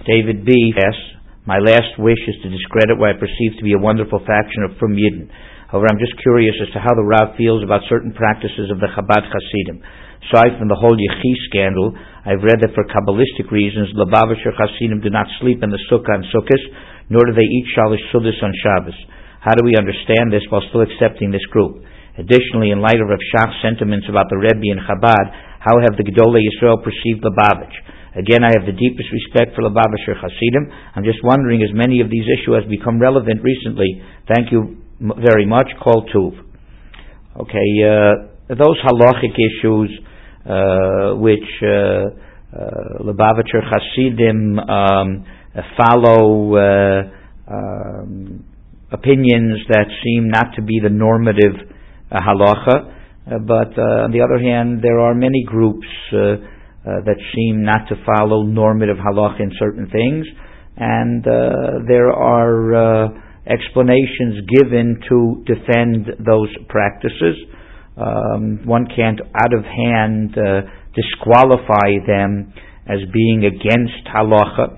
David B. asks, my last wish is to discredit what I perceive to be a wonderful faction of Frum Yidden. However, I'm just curious as to how the Rav feels about certain practices of the Chabad Hasidim. Aside from the whole Yechi scandal, I've read that for Kabbalistic reasons, Lubavitcher Hasidim do not sleep in the Sukkah and Sukkot, nor do they eat Shalish Sudas on Shabbos. How do we understand this while still accepting this group? Additionally, in light of Rav Shach's sentiments about the Rebbe and Chabad, how have the Gedolei Yisrael perceived Lubavitch? Again, I have the deepest respect for Lubavitcher Hasidim. I'm just wondering, as many of these issues have become relevant recently. Thank you very much. Kol Tuv. Okay, those halachic issues which Lubavitcher Hasidim follow opinions that seem not to be the normative halacha, but on the other hand, there are many groups that seem not to follow normative halacha in certain things, and there are explanations given to defend those practices. One can't out of hand disqualify them as being against halacha.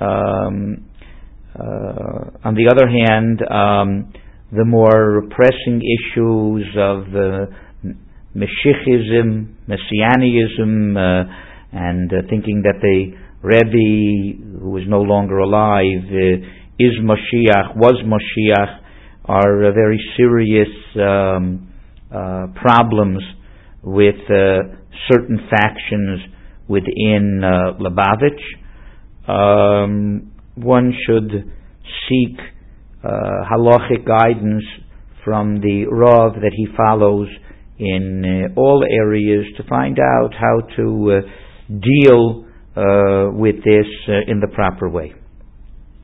On the other hand, the more pressing issues of the Mashiachism, Messianism, and thinking that the Rebbe, who is no longer alive, is Mashiach, was Mashiach, are very serious problems with certain factions within Lubavitch. One should seek halachic guidance from the Rav that he follows in all areas to find out how to deal with this in the proper way.